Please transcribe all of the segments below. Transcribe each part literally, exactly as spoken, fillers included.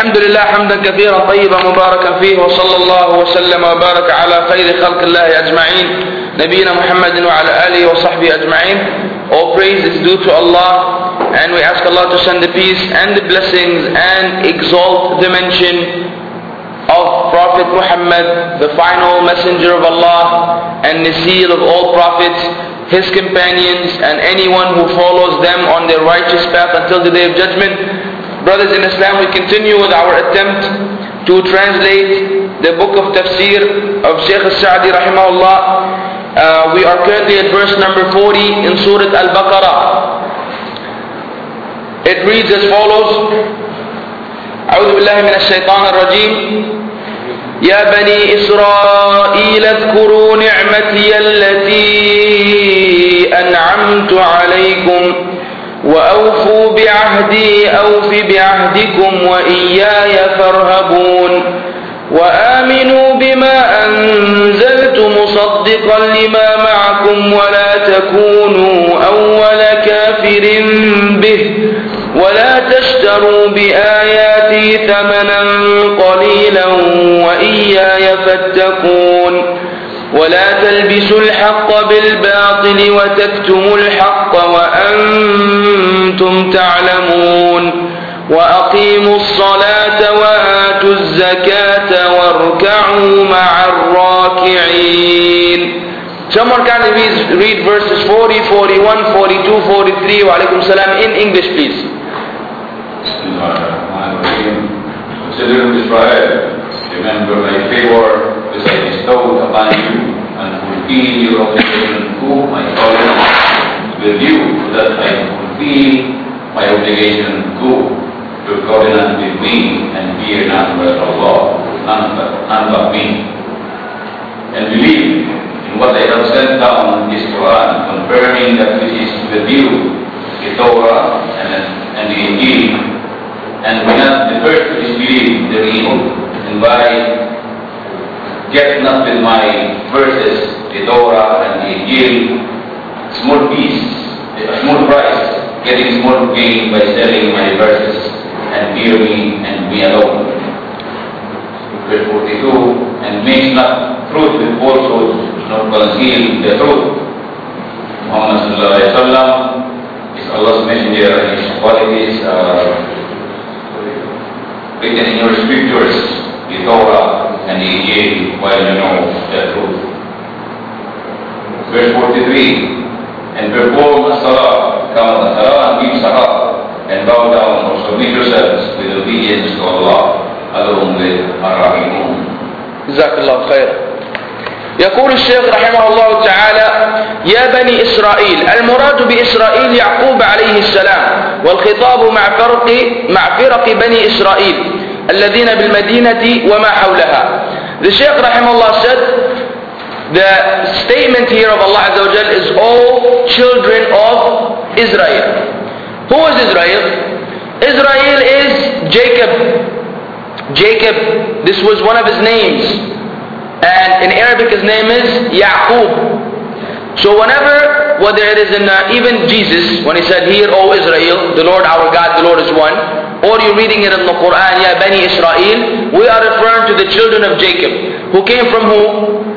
الحمد لله حمدا كثيرا طيبا مباركا فيه وصلى الله وسلم وبارك على خير خلق الله أجمعين نبينا محمد وعلى آله وصحبه أجمعين. All praise is due to Allah, and we ask Allah to send the peace and the blessings and exalt the mention of Prophet Muhammad, the final messenger of Allah and the seal of all prophets, his companions and anyone who follows them on their righteous path until the day of judgment. Brothers in Islam, we continue with our attempt to translate the book of tafsir of Shaykh al-Sa'di rahimahullah. Uh, we are currently at verse number forty in Surah Al-Baqarah. It reads as follows: أعوذ بالله من الشيطان الرجيم يا بني إسرائيل اذكروا نعمتي التي أنعمت عليكم وأوفوا بعهدي أوف بعهدكم وإياي فارهبون وآمنوا بما أنزلت مصدقا لما معكم ولا تكونوا أول كافر به ولا تشتروا بآياتي ثمنا قليلا وإياي فاتقون ولا تلبسوا الحق بالباطل وتكتموا الحق وأنتم تعلمون وأقيموا الصلاة وآتوا الزكاة واركعوا مع الراكعين. Someone can read verses forty, forty-one, forty-two, forty-three wa alaikum salam in English please. Children of Israel, remember my favor which I bestowed upon you, and fulfill your obligation to my covenant with you, so that I fulfill my obligation to your covenant with me, and fear none but Allah, none but, none but me. And believe in what I have sent down in this Quran, confirming that which is with you, the Torah and, and the Injil, and be not the first to disbelieve therein, and by get not with my verses, the Torah and the Injil, small piece, a small price, getting small gain by selling my verses, and fear me and me alone. Verse forty-two, and mix not truth with falsehood, nor conceal the truth. Muhammad sallallahu alaihi wasallam is Allah's messenger, and his qualities are written in your scriptures, the Torah and the Injil, while you know the truth. Verse forty-three, and perform as-salah, come as-salah and give salah, and bow down or submit yourselves with obedience to Allah, along with ar-Rahimun. Jazakallah khair. يقول الشيخ رحمه الله تعالى يا بني إسرائيل. المراد بإسرائيل يعقوب عليه السلام، والخطاب مع فرق مع فرق بني إسرائيل الذين بالمدينة وما حولها. The Shaykh رحمه الله said the statement here of Allah Azza wa Jal is all children of Israel. Who is Israel? Israel is Jacob. Jacob, this was one of his names. And in Arabic his name is Yaqub. So whenever, whether it is in uh, even Jesus, when he said, "Hear, O Israel, the Lord our God, the Lord is one," or you're reading it in the Quran, Ya Bani Israel, we are referring to the children of Jacob, who came from who?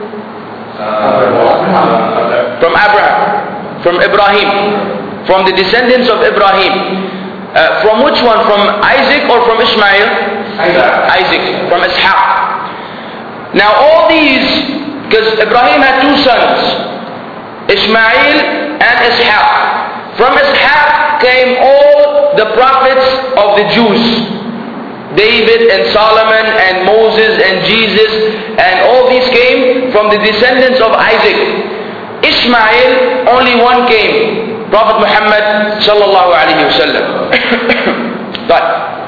Uh, from Abraham, from Ibrahim, from the descendants of Ibrahim. Uh, from which one? From Isaac or from Ishmael? Isaac. Isaac, from Ishaq. Now all these, because Ibrahim had two sons, Ishmael and Ishaq. From Ishaq came all the prophets of the Jews, David and Solomon and Moses and Jesus, and all these came from the descendants of Isaac. Ishmael, only one came, Prophet Muhammad sallallahu alaihi wasallam. But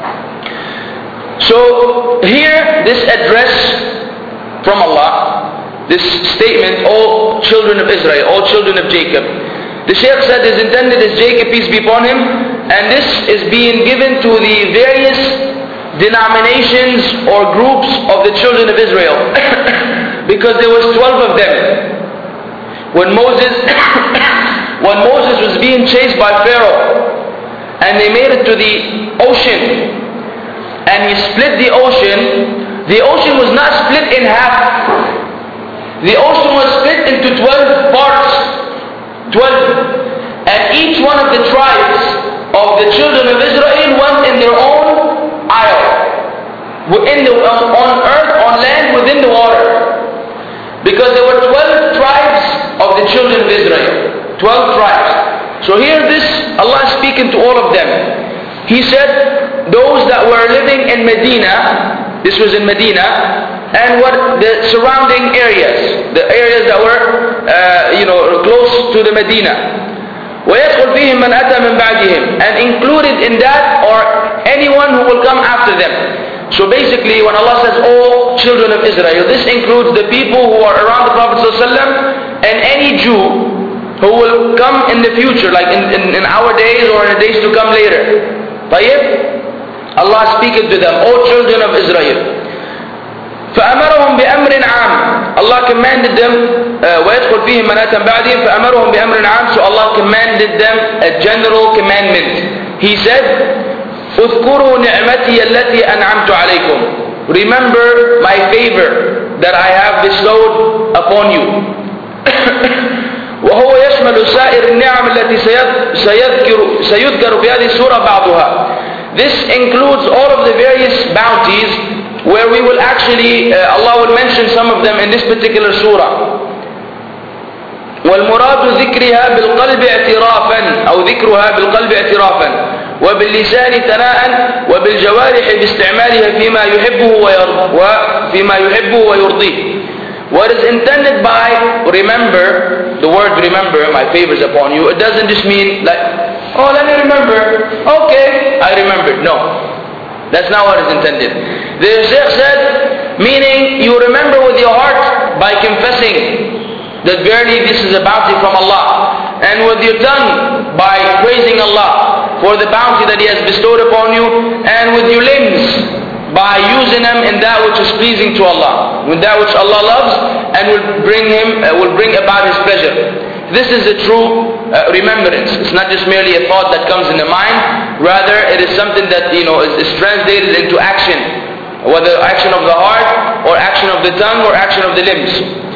so here this address from Allah, this statement, all children of Israel, all children of Jacob. The Shaykh said is intended as Jacob, peace be upon him, and this is being given to the various denominations or groups of the children of Israel. Because there was twelve of them. When Moses, when Moses was being chased by Pharaoh, and they made it to the ocean, and He split the ocean, the ocean was not split in half. The ocean was split into twelve parts. twelve. And each one of the tribes of the children of Israel went in their own isle. In the, on earth, on land, within the water. Because there were twelve tribes of the children of Israel. twelve tribes. So here this, Allah is speaking to all of them. He said, those that were living in Medina, this was in Medina, and what the surrounding areas, the areas that were, uh, you know, close to the Medina. وَيَدْخُلْ فِيهِمْ مَنْ أَتَى مِنْ بَعْدِهِمْ, and included in that or anyone who will come after them. So basically when Allah says all children of Israel, this includes the people who are around the Prophet ﷺ and any Jew who will come in the future, like in, in, in our days or in the days to come later. طيب? Allah speaking to them, O children of Israel. فأمرهم بأمر عام. Allah commanded them, uh, ويدخل فيهم من أتى بعدهم فأمرهم بأمر عام. So Allah commanded them a general commandment. He said, اذكروا نعمتي التي أنعمت عليكم. Remember my favor that I have bestowed upon you. وهو يشمل سائر النعم التي سيذكر سيذكر في هذه السورة بعضها. This includes all of the various bounties where we will actually, uh, Allah will mention some of them in this particular surah. والمراد ذكرها بالقلب اعترافا أو ذكرها بالقلب اعترافا وباللسان ثناء وبالجوارح باستعمالها فيما يحبه وفيما يحبه ويرضيه. What is intended by remember, the word remember, my favors upon you, it doesn't just mean like, oh, let me remember. Okay, I remembered. No. That's not what is intended. The Shaykh said, meaning you remember with your heart by confessing that verily this is a bounty from Allah. And with your tongue by praising Allah for the bounty that He has bestowed upon you. And with your limbs by using them in that which is pleasing to Allah, with that which Allah loves and will bring Him, uh, will bring about His pleasure. This is a true uh, remembrance. It's not just merely a thought that comes in the mind. Rather, it is something that, you know, is, is translated into action, whether action of the heart or action of the tongue or action of the limbs.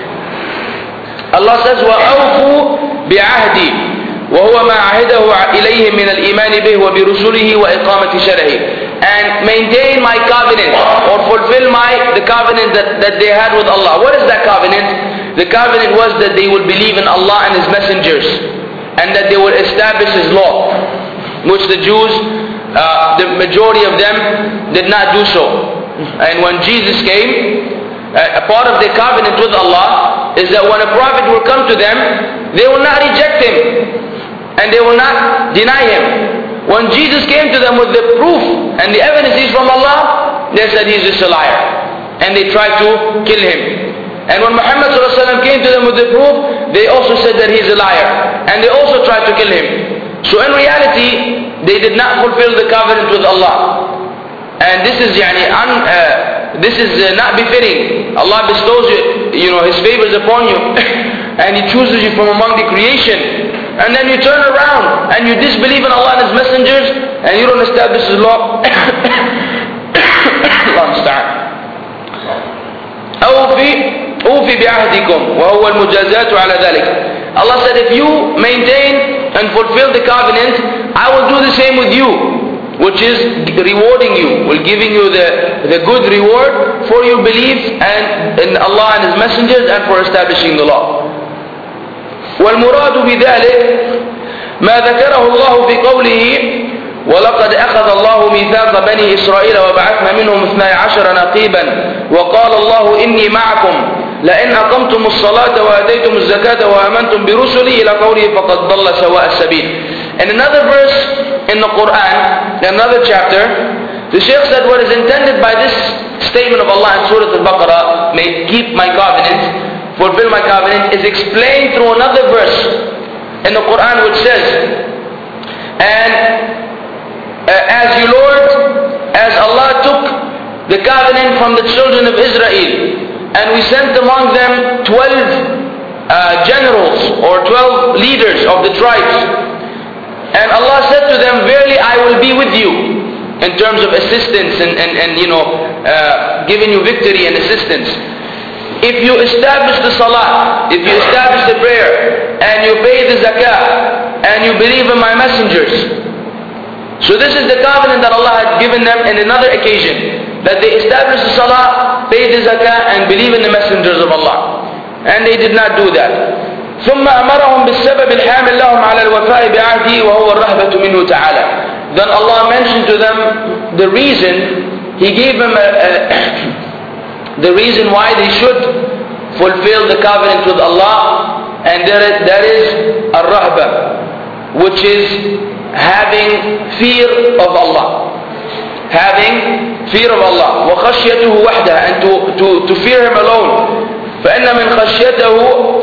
Allah says, وَأَوْفُوا بِعَهْدِي وهو ما عهده إليهم من الإيمان به وبرسله وإقامة شرعه. And maintain my covenant, or fulfill my the covenant that, that they had with Allah. What is that covenant? The covenant was that they would believe in Allah and His messengers, and that they would establish His law, which the Jews, uh, the majority of them did not do so. And when Jesus came, uh, a part of the covenant with Allah is that when a prophet will come to them, they will not reject him and they will not deny him. When Jesus came to them with the proof and the evidence is from Allah, they said he's just a liar, and they tried to kill him. And when Muhammad ﷺ came to them with the proof, they also said that he's a liar, and they also tried to kill him. So in reality, they did not fulfill the covenant with Allah. And this is yani, un, uh, this is uh, not befitting. Allah bestows you, you know, His favors upon you and He chooses you from among the creation, and then you turn around and you disbelieve in Allah and His messengers and you don't establish His law. Allah musta'an. أوفي أوفي بعهدكم وهو المجازات على ذلك. Allah said, if you maintain and fulfill the covenant, I will do the same with you, which is rewarding you, will giving you the, the good reward for your belief and in Allah and His messengers and for establishing the law. والمراد بذلك ما ذكره الله في قوله ولقد أخذ الله ميثاق بني إسرائيل وبعثنا منهم اثني عشر نقيبا وقال الله إني معكم لئن أقمتم الصلاة وآتيتم الزكاة وآمنتم برسلي إلى قوله فقد ضل سواء السبيل. In another verse in the Quran, in another chapter, the Shaykh said what is intended by this statement of Allah in Surah Al-Baqarah, may keep my covenant, fulfill my covenant, is explained through another verse in the Quran which says, and uh, as you Lord, as Allah took the covenant from the children of Israel, and we sent among them twelve uh, generals or twelve leaders of the tribes, and Allah said to them, verily I will be with you, in terms of assistance and, and, and you know, uh, giving you victory and assistance. If you establish the salah, if you establish the prayer, and you pay the zakah, and you believe in my messengers. So this is the covenant that Allah had given them in another occasion, that they establish the salah, pay the zakah, and believe in the messengers of Allah. And they did not do that. ثم أمرهم بالسبب الحامل لهم على الوفاء بعهده وهو الرهبة منه تعالى. Then Allah mentioned to them the reason, He gave them a, a, the reason why they should fulfill the covenant with Allah, and that is, that is ar-rahba, which is having fear of Allah. Having fear of Allah. وخشيته وحده, and to, to, to fear Him alone. فإن من خشيته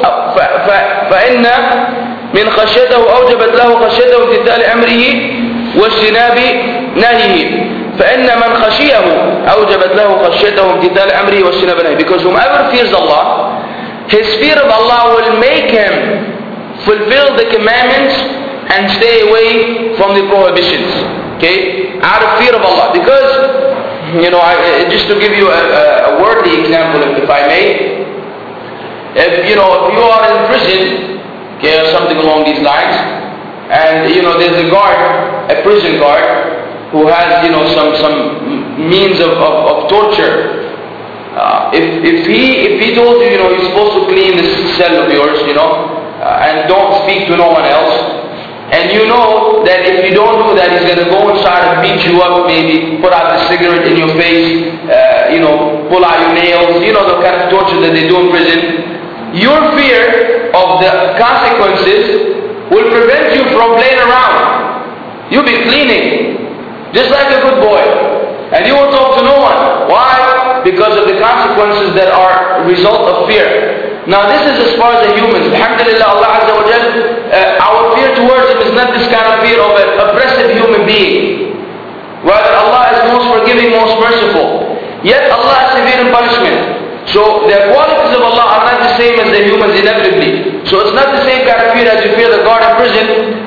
فإن من خشيته أوجبت له خشيته امتثال أمره واجتناب نهيه. فإن من خشيه أوجبت له خشيته امتثال أمره واجتناب نهيه. Because whomever fears Allah, his fear of Allah will make him fulfill the commandments and stay away from the prohibitions. Okay, out of fear of Allah. Because you know, I, just to give you a, a worldly example, if, if I may. If you know, if you are in prison, okay, or something along these lines, and you know there's a guard, a prison guard, who has you know some some means of, of, of torture. Uh, if if he if he told you you know you're supposed to clean this cell of yours, you know, uh, and don't speak to no one else, and you know that if you don't do that, he's gonna go inside and beat you up, maybe put out the cigarette in your face, uh, you know, pull out your nails, you know the kind of torture that they do in prison. Your fear of the consequences will prevent you from playing around. You'll be cleaning, just like a good boy. And you won't talk to no one. Why? Because of the consequences that are a result of fear. Now this is as far as the humans. Alhamdulillah, Allah Azza wa Jal, uh, our fear towards Him is not this kind of fear of an oppressive human being. Rather, Allah is most forgiving, most merciful. Yet Allah is severe in punishment. So the qualities of Allah are not the same as the humans inevitably. So it's not the same kind of fear as you fear the guard in prison.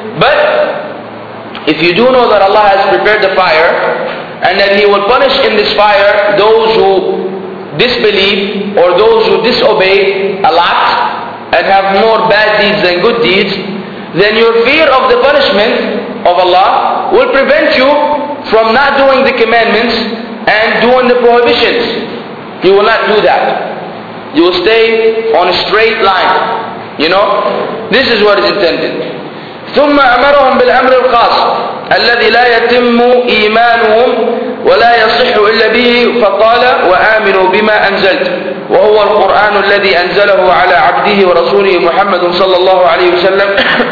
But if you do know that Allah has prepared the fire, and that He will punish in this fire those who disbelieve or those who disobey a lot and have more bad deeds than good deeds, then your fear of the punishment of Allah will prevent you from not doing the commandments and doing the prohibitions. You will not do that. You will stay on a straight line. You know, this is what is intended. ثم أمرهم بالأمر الخاص الذي لا يتم إيمانهم ولا يصح إلا به فقال وآمنوا بما أنزلت وهو القرآن الذي أنزله على عبده ورسوله محمد صلى الله عليه وسلم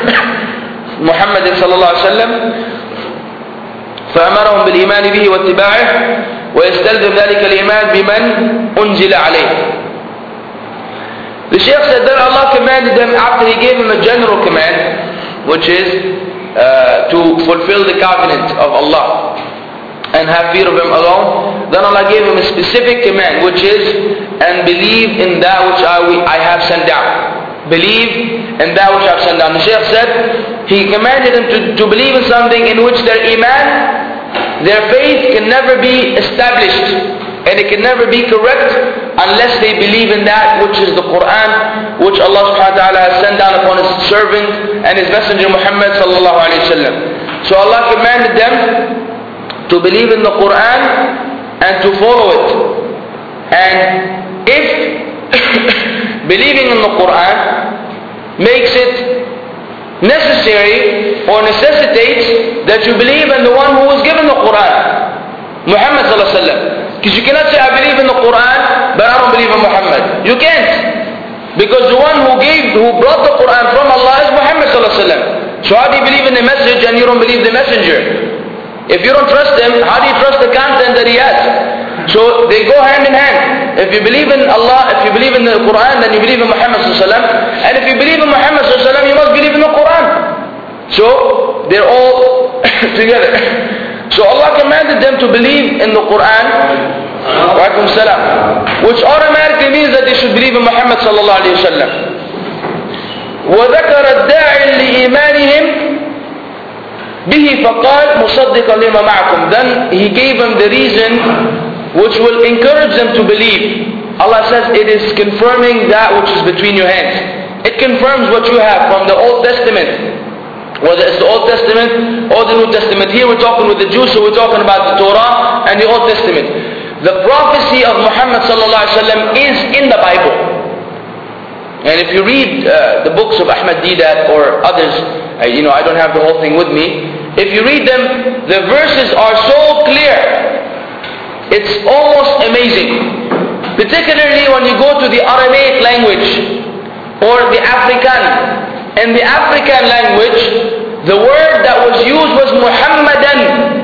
محمد صلى الله عليه وسلم فأمرهم بالإيمان به واتباعه ويستلزم ذلك الإيمان بمن أنزل عليه. The Shaykh said that Allah commanded them after He gave them a general command, which is uh, to fulfill the covenant of Allah and have fear of Him alone. Then Allah gave him a specific command, which is, and believe in that which I, I have sent down. Believe in that which I have sent down. The Shaykh said He commanded them to, to believe in something in which their iman, their faith can never be established, and it can never be correct unless they believe in that which is the Quran, which Allah subhanahu wa ta'ala has sent down upon His servant and His messenger Muhammad sallallahu alayhi wa sallam. So Allah commanded them to believe in the Quran and to follow it. And if believing in the Quran makes it necessary or necessitates that you believe in the one who was given the Quran, Muhammad sallallahu alaihi wasallam. Because you cannot say I believe in the Quran but I don't believe in Muhammad. You can't, because the one who gave, who brought the Quran from Allah is Muhammad sallallahu alaihi wasallam. So how do you believe in the message and you don't believe the messenger? If you don't trust him, how do you trust the content that he has? So they go hand in hand. If you believe in Allah, if you believe in the Quran, then you believe in Muhammad sallallahu alaihi wasallam. And if you believe in Muhammad sallallahu alaihi wasallam, you must believe in the Quran. So they're all together. So Allah commanded them to believe in the Quran, which automatically means that they should believe in Muhammad sallallahu alaihi wasallam. وذكر الداعي لإيمانهم به فقال مصدقا لما معكم. Then he gave them the reason which will encourage them to believe. Allah says it is confirming that which is between your hands. It confirms what you have from the Old Testament, whether it's the Old Testament or the New Testament. Here we're talking with the Jews, so we're talking about the Torah and the Old Testament. The prophecy of Muhammad sallallahu alaihi wasallam is in the Bible. And if you read uh, the books of Ahmad Didat or others, uh, you know, I don't have the whole thing with me. If you read them, the verses are so clear. It's almost amazing. Particularly when you go to the Aramaic language or the African. In the African language, the word that was used was Muhammadan.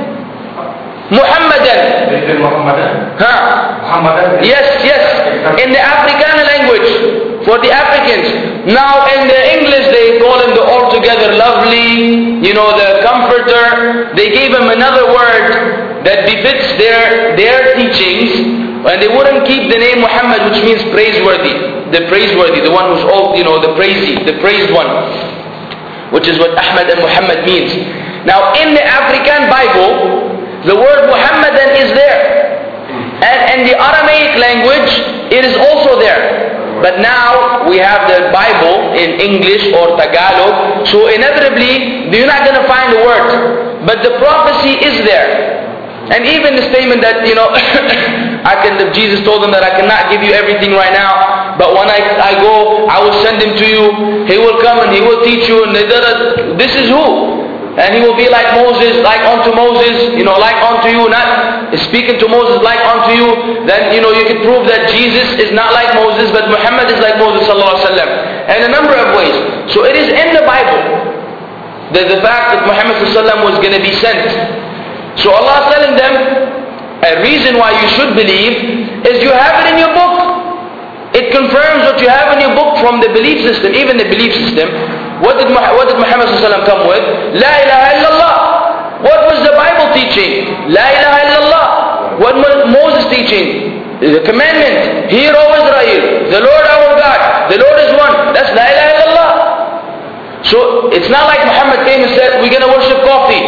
Muhammadan. Is it Muhammadan? Huh? Muhammadan? Yes, yes. In the African language, for the Africans. Now in the English they call him the altogether lovely, you know, the comforter. They gave him another word that befits their, their teachings. And they wouldn't keep the name Muhammad, which means praiseworthy. The praiseworthy, the one who's all, you know, the praisey, the praised one. Which is what Ahmad and Muhammad means. Now in the African Bible, the word Muhammadan is there. And in the Aramaic language, it is also there. But now we have the Bible in English or Tagalog. So inevitably, you're not going to find the word. But the prophecy is there. And even the statement that, you know, I can, Jesus told them that I cannot give you everything right now, but when I, I go, I will send him to you. He will come and he will teach you. And this is who? And he will be like Moses, like unto Moses, you know, like unto you, not speaking to Moses like unto you. Then, you know, you can prove that Jesus is not like Moses, but Muhammad is like Moses sallallahu alaihi wasallam. And a number of ways. So it is in the Bible that the fact that Muhammad sallallahu alaihi wasallam was going to be sent. So Allah is telling them, a reason why you should believe is you have it in your book. It confirms what you have in your book from the belief system, even the belief system. What did, what did Muhammad sallallahu alaihi wasallam come with? La ilaha illallah. What was the Bible teaching? La ilaha illallah. What was Moses teaching? The commandment. Hear, O Israel, the Lord our God, the Lord is one. That's la ilaha illallah. So it's not like Muhammad came and said, we're going to worship coffee.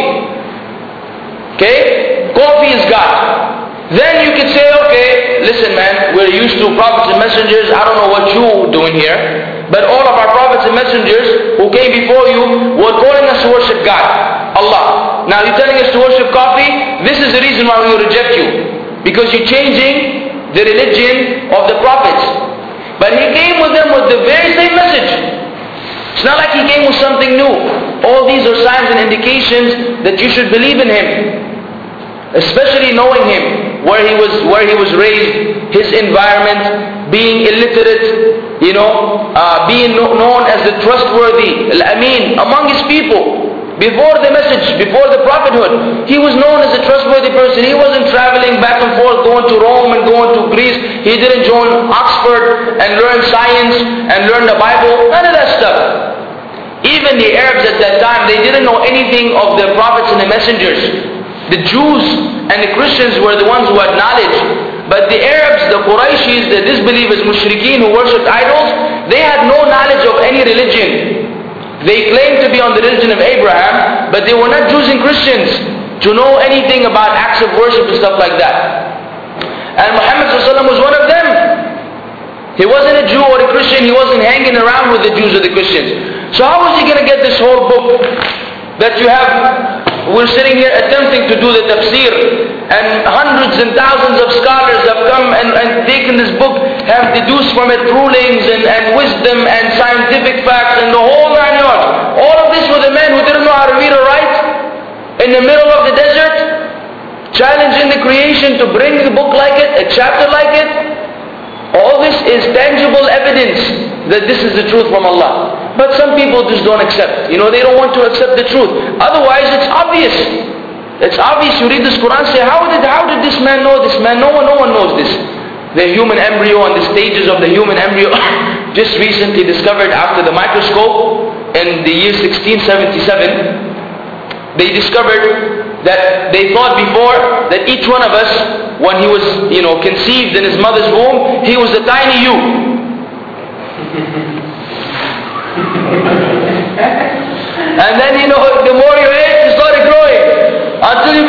Okay? Coffee is God. Then you can say, okay, listen man, we're used to prophets and messengers. I don't know what you're doing here. But all of our prophets and messengers who came before you were calling us to worship God, Allah. Now you're telling us to worship coffee. This is the reason why we reject you. Because you're changing the religion of the prophets. But he came with them with the very same message. It's not like he came with something new. All these are signs and indications that you should believe in him. Especially knowing him, where he was, where he was raised, his environment, being illiterate, you know, uh, being no, known as the trustworthy, al-Amin, among his people. Before the message, before the prophethood, he was known as a trustworthy person. He wasn't traveling back and forth, going to Rome and going to Greece. He didn't join Oxford and learn science and learn the Bible. None of that stuff. Even the Arabs at that time, they didn't know anything of the prophets and the messengers. The Jews and the Christians were the ones who had knowledge. But the Arabs, the Qurayshis, the disbelievers, mushrikeen who worshipped idols, they had no knowledge of any religion. They claimed to be on the religion of Abraham, but they were not Jews and Christians to know anything about acts of worship and stuff like that. And Muhammad sallallahu alaihi wasallam was one of them. He wasn't a Jew or a Christian. He wasn't hanging around with the Jews or the Christians. So how was he going to get this whole book that you have? We're sitting here attempting to do the tafsir, and hundreds and thousands of scholars have come and, and taken this book, have deduced from it rulings and, and wisdom and scientific facts and the whole nine yards. All of this with a man who didn't know how to read or write in the middle of the desert, challenging the creation to bring a book like it, a chapter like it. All this is tangible evidence that this is the truth from Allah. But some people just don't accept. You know, they don't want to accept the truth. Otherwise, it's obvious. It's obvious. You read this Quran, say, how did how did this man know this man? No one, no one knows this. The human embryo and the stages of the human embryo just recently discovered after the microscope in the year sixteen seventy-seven. They discovered that they thought before that each one of us, when he was, you know, conceived in his mother's womb, he was a tiny you. And then, you know, the more you ate, you started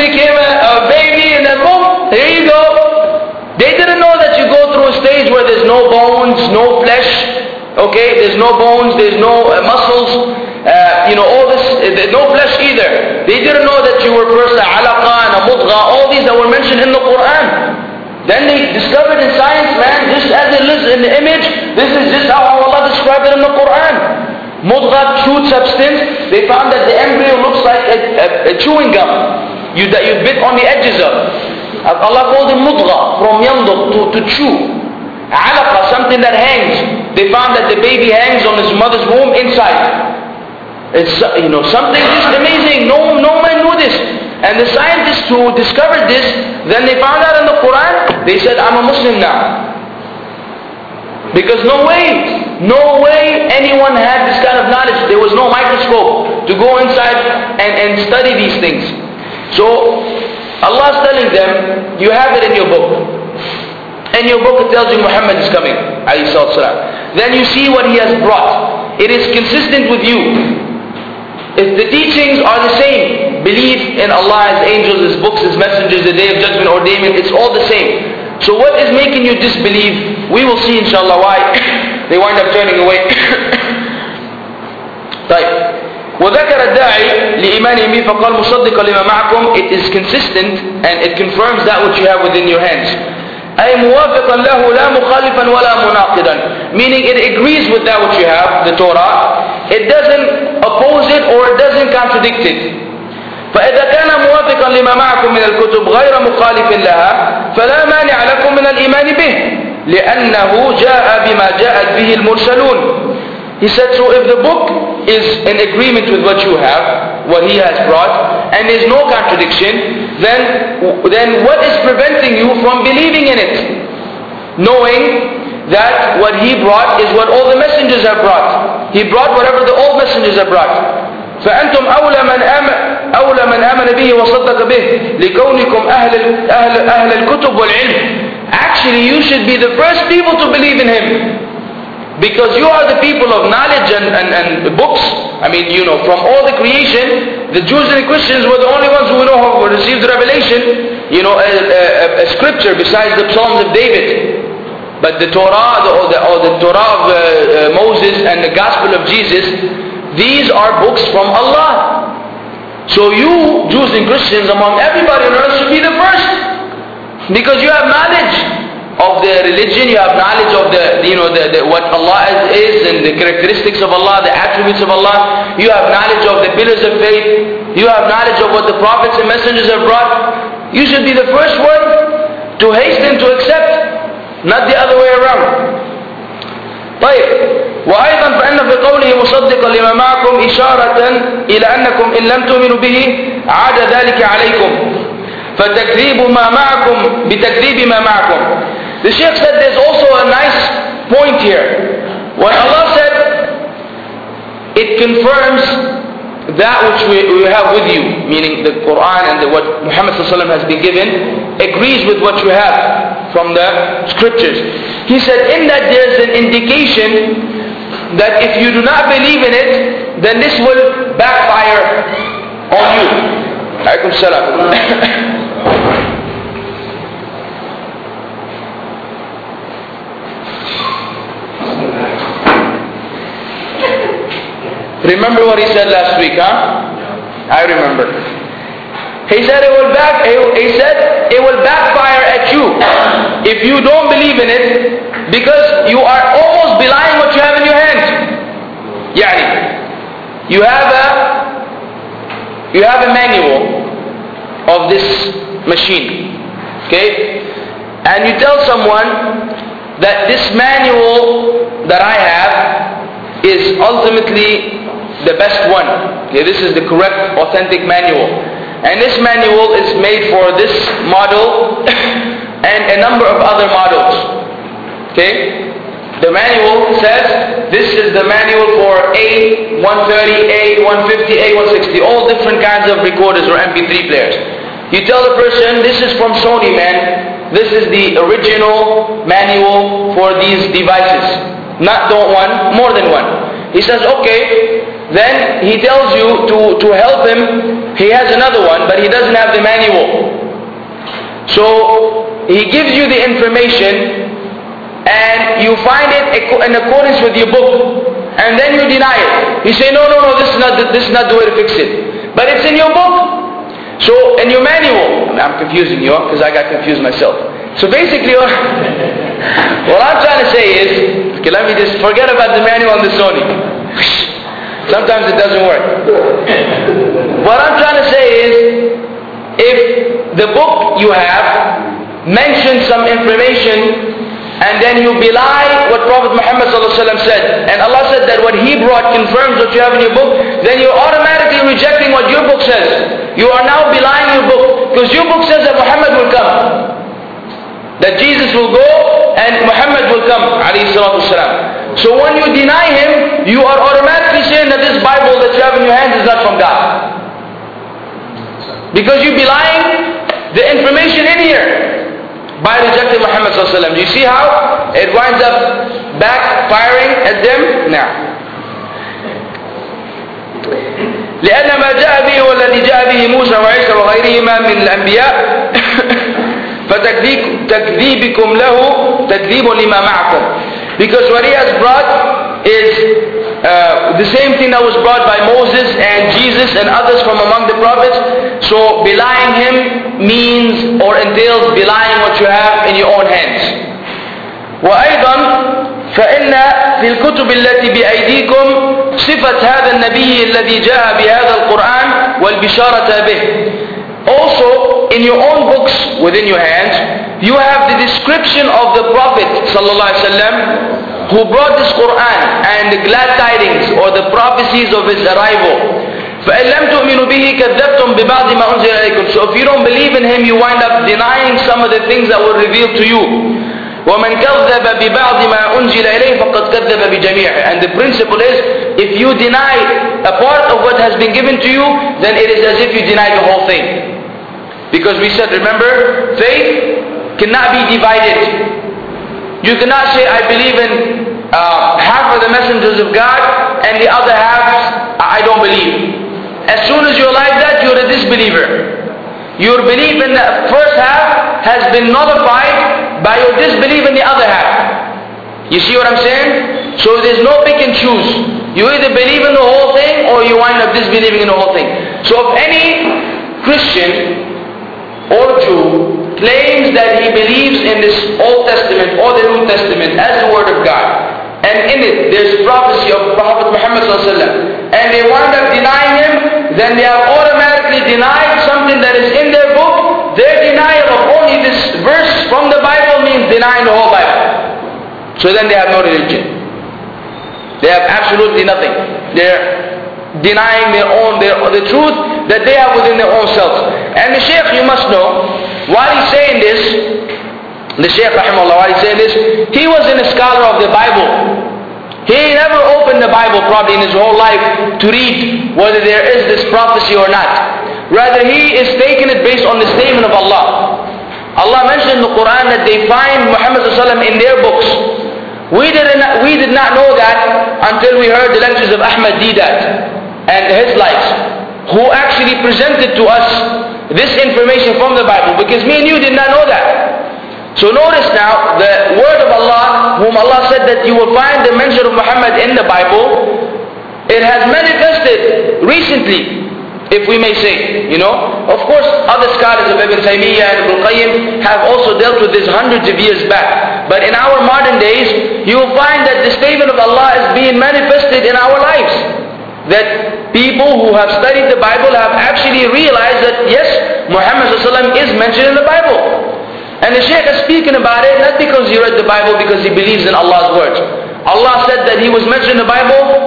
became a, a baby and then boom, here you go. They didn't know that you go through a stage where there's no bones, no flesh, okay, there's no bones, there's no uh, muscles, uh, you know, all this, uh, no flesh either. They didn't know that you were first a alaqa and a mudgha, all these that were mentioned in the Quran. Then they discovered in science, man, just as it is in the image, this is just how Allah described it in the Quran. Mudgha, chewed substance, they found that the embryo looks like a, a, a chewing gum you, that you bit on the edges of. Allah called it mudgha, from yamdugh, to, to chew. Alaqa, something that hangs. They found that the baby hangs on his mother's womb inside. It's, you know, something just amazing. No, no man knew this. And the scientists who discovered this, then they found out in the Quran, they said, I'm a Muslim now. Because no way, no way anyone had this kind of knowledge. There was no microscope to go inside and, and study these things. So, Allah is telling them, you have it in your book. In your book it tells you Muhammad is coming, alayhi salatu wasalam. Then you see what he has brought. It is consistent with you. If the teachings are the same, belief in Allah, His angels, His books, His messengers, the day of judgment, ordainment, it's all the same. So what is making you disbelieve? We will see inshallah why they wind up turning away. طيب. وذكر الداعي لإيمانه به فقال مصدقا لما معكم. It is consistent and it confirms that which you have within your hands. أي موافقا له لا مخالفا ولا مناقضا. Meaning it agrees with that which you have, the Torah. It doesn't oppose it or it doesn't contradict it. فإذا كان موافقا لما معكم من الكتب غير مخالف لها فلا مانع لكم من الإيمان به لأنه جاء بما جاءت به المرسلون. He said, so if the book is in agreement with what you have, what he has brought, and there's no contradiction, then, then what is preventing you from believing in it? Knowing that what he brought is what all the messengers have brought. He brought whatever the old messengers have brought. فأنتم أولى من آمن أولى من آمن به وصدق به لكونكم أهل أهل أهل الكتب والعلم. Actually, you should be the first people to believe in him. Because you are the people of knowledge and, and, and books. I mean, you know, from all the creation, the Jews and the Christians were the only ones who know how to receive the revelation, you know, a, a, a scripture besides the Psalms of David. But the Torah, the, or, the, or the Torah of uh, uh, Moses and the Gospel of Jesus, these are books from Allah. So you, Jews and Christians, among everybody on earth, should be the first. Because you have knowledge of the religion, you have knowledge of the, you know, the, the, what Allah is, is and the characteristics of Allah, the attributes of Allah. You have knowledge of the pillars of faith. You have knowledge of what the prophets and messengers have brought. You should be the first one to hasten to accept, not the other way around. طيب. وأيضا فإن في قوله مصدقا لما معكم إشارة إلى أنكم إن لم تؤمنوا به عاد ذلك عليكم فتكذيب ما معكم بتكذيب ما معكم. The Shaykh said there's also a nice point here. When Allah said it confirms that which we, we have with you, meaning the Quran and the, what Muhammad has been given, agrees with what you have from the scriptures. He said in that there's an indication that if you do not believe in it, then this will backfire on you. Alaikum salam. Remember what he said last week, huh? I remember. He said it will back. He said it will backfire at you if you don't believe in it, because you are almost belying what you have in your hands. Yani, you have a you have a manual of this machine, okay, and you tell someone that this manual that I have is ultimately the best one. Okay, this is the correct, authentic manual. And this manual is made for this model and a number of other models. Okay? The manual says this is the manual for A one thirty, A one fifty, A one sixty, all different kinds of recorders or M P three players. You tell the person, this is from Sony, man. This is the original manual for these devices. Not the one, more than one. He says, okay, then he tells you to, to help him, he has another one, but he doesn't have the manual. So he gives you the information and you find it in accordance with your book, and then you deny it. You say, no, no, no, this is not the, this is not the way to fix it. But it's in your book. So in your manual, I'm confusing you because I got confused myself. So basically what, what I'm trying to say is, okay, let me just forget about the manual on the Sony. Sometimes it doesn't work. What I'm trying to say is, if the book you have mentions some information and then you belie what Prophet Muhammad said, and Allah said that what he brought confirms what you have in your book, then you're automatically rejecting what your book says. You are now belying your book, because your book says that Muhammad will come, that Jesus will go and Muhammad will come, alayhi salatu wasalam. So when you deny him, you are automatically saying that this Bible that you have in your hands is not from God, because you're belying the information in here by rejecting Muhammad sallallahu alaihi wasallam. Do you see how it winds up backfiring at them? Now, لأن ما جاء به والذي جاء به موسى وعيسى وغيرهما من الأنبياء فتكذيبكم له تكذيب لما معكم. Because what he has brought is uh, the same thing that was brought by Moses and Jesus and others from among the prophets. So belying him means or entails belying what you have in your own hands. وأيضا فإن في الكتب التي بأيديكم صفة هذا النبي الذي جاء بهذا القرآن والبشارة به. Also, in your own books within your hands, you have the description of the Prophet ﷺ who brought this Quran and the glad tidings or the prophecies of his arrival. فَإِن لَمْ تُؤْمِنُوا بِهِ كَذَّبْتُمْ بِبَعْضِ مَا أُنزِلَ إِلَيْكُمْ. So if you don't believe in him, you wind up denying some of the things that were revealed to you. وَمَنْ كَذَّبَ بِبَعْضِ مَا أُنزِلَ إِلَيْهِ فَقَدْ كَذَّبَ بِجَمِيعِهِ. And the principle is, if you deny a part of what has been given to you, then it is as if you denied the whole thing. Because we said, remember, faith cannot be divided. You cannot say, I believe in uh, half of the messengers of God and the other half I don't believe. As soon as you're like that, you're a disbeliever. Your belief in the first half has been nullified by your disbelief in the other half. You see what I'm saying? So there's no pick and choose. You either believe in the whole thing or you wind up disbelieving in the whole thing. So if any Christian or Jew claims that he believes in this Old Testament or the New Testament as the Word of God, and in it there's prophecy of Prophet Muhammad ﷺ, and they wind up denying him, then they have automatically denied something that is in their book. Their denial of only this verse from the Bible means denying the whole Bible. So then they have no religion. They have absolutely nothing. They're denying their own, their, the truth that they have within their own selves. And the Shaykh, you must know, while he's saying this, the Shaykh rahimahullah, while he's saying this, he wasn't a scholar of the Bible. He never opened the Bible probably in his whole life to read whether there is this prophecy or not. Rather, he is taking it based on the statement of Allah. Allah mentioned in the Quran that they find Muhammad sallallahu alaihi wasallam in their books. We did not, we did not know that until we heard the lectures of Ahmad Deedat and his likes, who actually presented to us this information from the Bible, because me and you did not know that. So notice now, the word of Allah, whom Allah said that you will find the mention of Muhammad in the Bible, it has manifested recently, if we may say, you know. Of course, other scholars of Ibn Taymiyyah and Ibn Qayyim have also dealt with this hundreds of years back. But in our modern days, you will find that the statement of Allah is being manifested in our lives. That people who have studied the Bible have actually realized that yes, Muhammad ﷺ is mentioned in the Bible. And the Shaykh is speaking about it not because he read the Bible, because he believes in Allah's words. Allah said that he was mentioned in the Bible,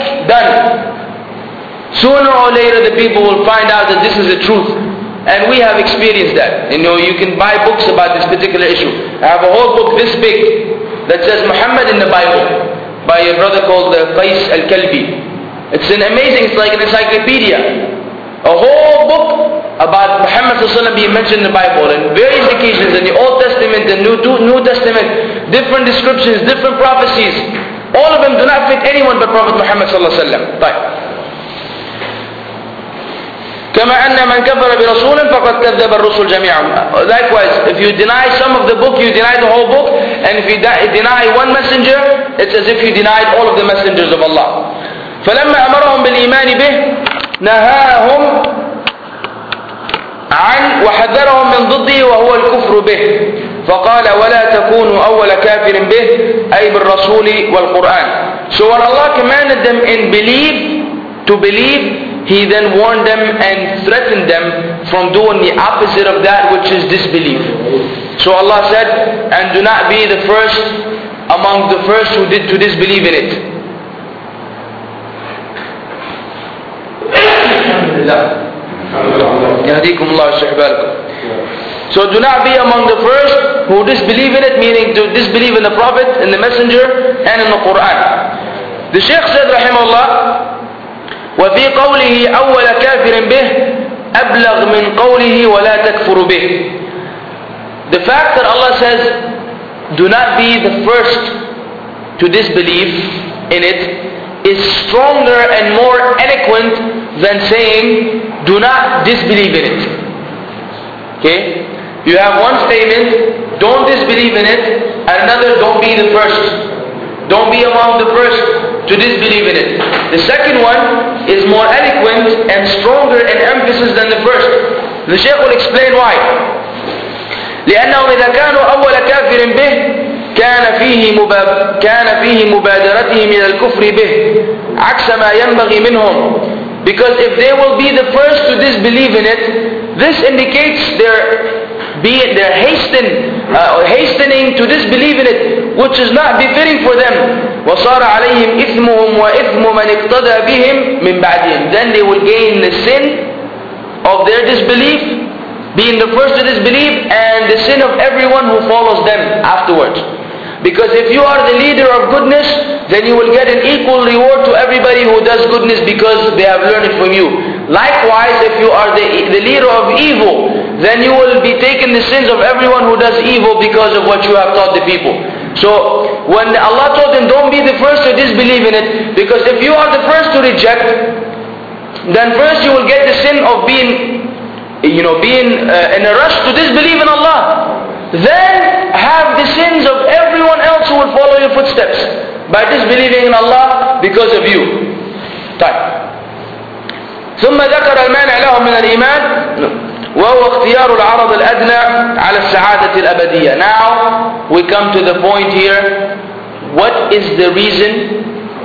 done. Sooner or later the people will find out that this is the truth. And we have experienced that. You know, you can buy books about this particular issue. I have a whole book this big that says Muhammad in the Bible by a brother called uh, Qais Al-Kalbi. It's an amazing, it's like an encyclopedia. A whole book about Muhammad ﷺ being mentioned in the Bible in various occasions, in the Old Testament, the New, New Testament, different descriptions, different prophecies. All of them do not fit anyone but Prophet Muhammad ﷺ. Right. كما أن من كفر برسول فقد كذب الرسل جميعا. Likewise, if you deny some of the book, you deny the whole book, and if you deny one messenger, it's as if you denied all of the messengers of Allah. فلما أمرهم بالإيمان به نهاهم عن وحذرهم من ضده وهو الكفر به، فقال ولا تكونوا أول كافر به أي بالرسول والقرآن. So when Allah commanded them in believe, to believe, He then warned them and threatened them from doing the opposite of that, which is disbelief. So Allah said, and do not be the first among the first who did to disbelieve in it. So do not be among the first who disbelieve in it, meaning to disbelieve in the Prophet, in the Messenger, and in the Quran. The Shaykh said, rahimahullah, وفي قوله أول كافر به أبلغ من قوله ولا تكفر به. The fact that Allah says, do not be the first to disbelieve in it, is stronger and more eloquent than saying, do not disbelieve in it. Okay? You have one statement, don't disbelieve in it, and another, don't be the first. Don't be among the first to disbelieve in it. The second one is more eloquent and stronger in emphasis than the first. The Shaykh will explain why. لأنهم إذا كانوا أول كافر به كان فيه مباب كان فيه مبادرتهم إلى الكفر به عكس ما ينبغي منهم. Because if they will be the first to disbelieve in it, this indicates their be they're hasten, uh, hastening to disbelieve in it, which is not befitting for them. وَصَارَ عَلَيْهِمْ إِثْمُهُمْ وَإِثْمُ مَنِ اقْتَدَى بِهِمْ مِنْ بَعْدِهِمْ. Then they will gain the sin of their disbelief, being the first to disbelieve, and the sin of everyone who follows them afterwards. Because if you are the leader of goodness, then you will get an equal reward to everybody who does goodness because they have learned it from you. Likewise, if you are the, the leader of evil, then you will be taking the sins of everyone who does evil because of what you have taught the people. So, when Allah told them, don't be the first to disbelieve in it, because if you are the first to reject, then first you will get the sin of being, you know, being uh, in a rush to disbelieve in Allah. Then have the sins of everyone else who will follow your footsteps by disbelieving in Allah because of you. طيب. ثم ذكر المانع لهم من الإيمان وهو اختيار العرض الأدنى على السعادة الأبدية. Now we come to the point here. What is the reason?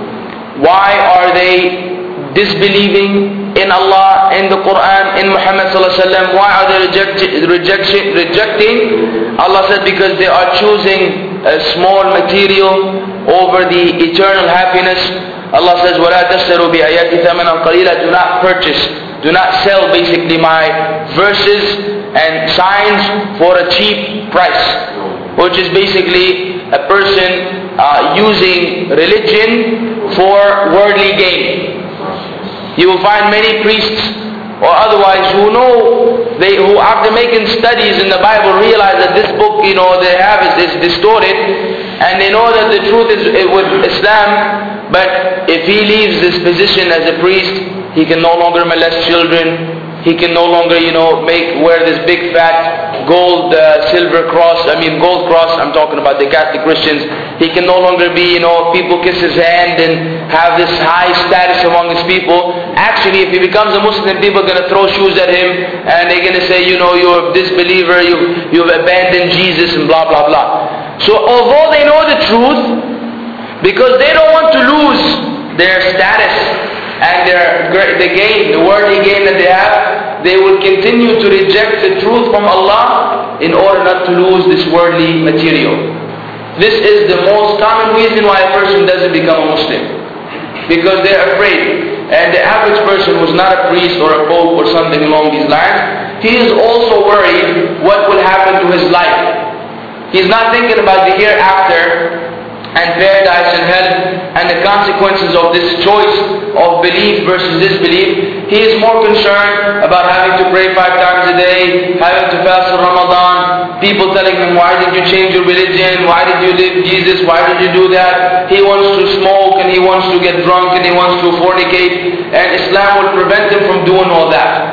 Why are they disbelieving in Allah, in the Quran, in Muhammad sallallahu alaihi wasallam? Why are they reject, rejection, rejecting? Allah said because they are choosing a small material over the eternal happiness. Allah says, وَلَا تَشْتَرُوا بِآيَاتِ ثَمَنًا قَلِيلًا. Do not purchase, do not sell basically my verses and signs for a cheap price, which is basically a person uh, using religion for worldly gain. You will find many priests or otherwise who know, they who after making studies in the Bible realize that this book, you know, they have is, is distorted, and they know that the truth is with Islam. But if he leaves this position as a priest, he can no longer molest children. He can no longer, you know, make wear this big fat gold, uh, silver cross. I mean gold cross. I'm talking about the Catholic Christians. He can no longer be, you know, people kiss his hand and have this high status among his people. Actually, if he becomes a Muslim, people are going to throw shoes at him, and they're going to say, you know, you're a disbeliever. You you've abandoned Jesus and blah blah blah. So although they know the truth, because they don't want to lose their status and their the gain, the worldly gain that they have, they will continue to reject the truth from Allah in order not to lose this worldly material. This is the most common reason why a person doesn't become a Muslim, because they're afraid. And the average person who's not a priest or a pope or something along these lines, he is also worried what will happen to his life. He's not thinking about the hereafter and paradise and hell and the consequences of this choice of belief versus disbelief. He is more concerned about having to pray five times a day, having to fast for Ramadan, people telling him, why did you change your religion, why did you leave Jesus, why did you do that? He wants to smoke and he wants to get drunk and he wants to fornicate, and Islam will prevent him from doing all that.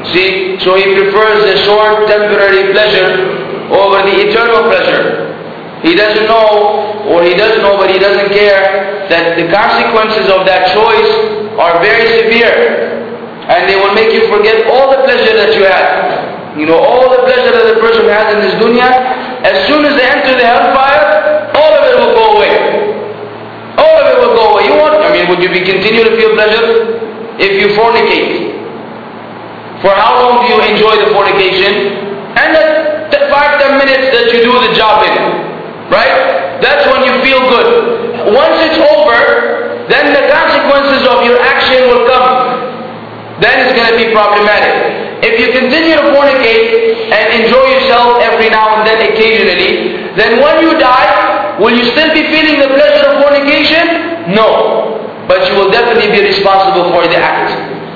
See, so he prefers the short temporary pleasure over the eternal pleasure. He doesn't know, or he does know, but he doesn't care that the consequences of that choice are very severe. And they will make you forget all the pleasure that you had. You know, all the pleasure that a person has in this dunya, as soon as they enter the hellfire, all of it will go away. All of it will go away. You want, I mean, would you be continue to feel pleasure? If you fornicate, for how long do you enjoy the fornication? And the five, ten minutes that you do the job in, right? That's when you feel good. Once it's over, then the consequences of your action will come. Then it's going to be problematic. If you continue to fornicate and enjoy yourself every now and then occasionally, then when you die, will you still be feeling the pleasure of fornication? No. But you will definitely be responsible for the act.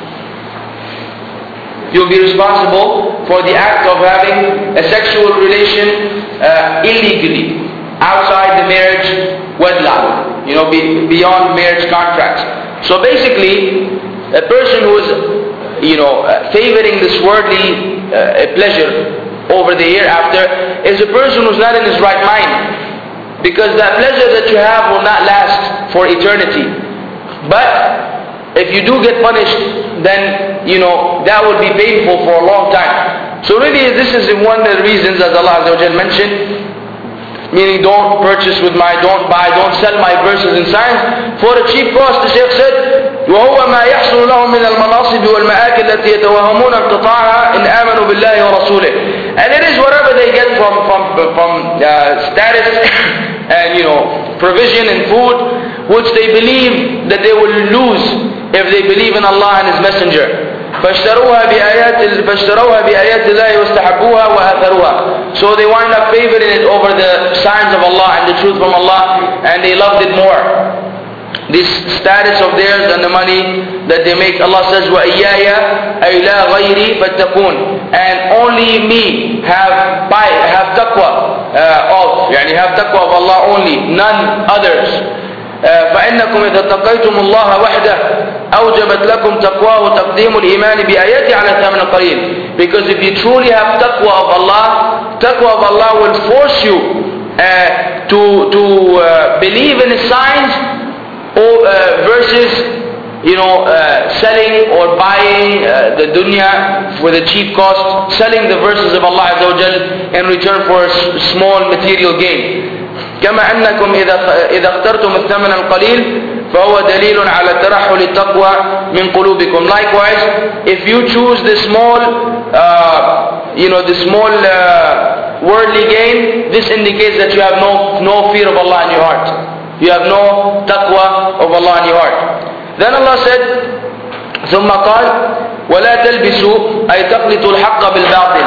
You'll be responsible for the act of having a sexual relation uh, illegally, outside the marriage wedlock, you know, be, beyond marriage contracts. So basically, a person who is, you know, uh, favoring this worldly uh, pleasure over the hereafter is a person who's not in his right mind, because that pleasure that you have will not last for eternity. But if you do get punished, then, you know, that would be painful for a long time. So really this is one of the reasons, as Allah Azza wa Jal mentioned, meaning don't purchase with my, don't buy, don't sell my verses and signs for a cheap cost. The Shaykh said, وَهُوَ مَا يَحْصُلُ لَهُمْ مِنَ الْمَنَاصِبِ وَالْمَآكِلِ الَّتِي يَتَوَهَّمُونَ انْقِطَاعَهَا إِنْ آمَنُوا بِاللَّهِ وَرَسُولِهِ. And it is whatever they get from, from, from uh, status and, you know, provision and food, which they believe that they will lose if they believe in Allah and His Messenger. فاشتروها بآيات فاشتروها بآيات الله واستحبوها وآثروها. So they wind up favoring it over the signs of Allah and the truth from Allah, and they loved it more. This status of theirs and the money that they make, Allah says, وَإِيَّايَ أَيْ لَا غَيْرِي فَاتَّقُونَ. And only me have have taqwa uh, of, يعني have taqwa of Allah only, none others. فإنكم إذا اتقيتم الله وحده أوجبت لكم تقواه تقديم الإيمان بآياته على الثمن القليل. Because if you truly have taqwa of Allah, taqwa of Allah will force you uh, to to uh, believe in His signs or, uh, versus, you know, uh, selling or buying uh, the dunya for the cheap cost, selling the verses of Allah Azza wa Jal in return for a small material gain. كما أنكم إذا إذا اخترتم الثمن القليل فهو دليل على ترحل التقوى من قلوبكم. Likewise, if you choose the small, uh, you know, the small uh, worldly gain, this indicates that you have no no fear of Allah in your heart. You have no taqwa of Allah in your heart. Then Allah said, ثم قال ولا تلبسوا أي تخلطوا الحق بالباطل.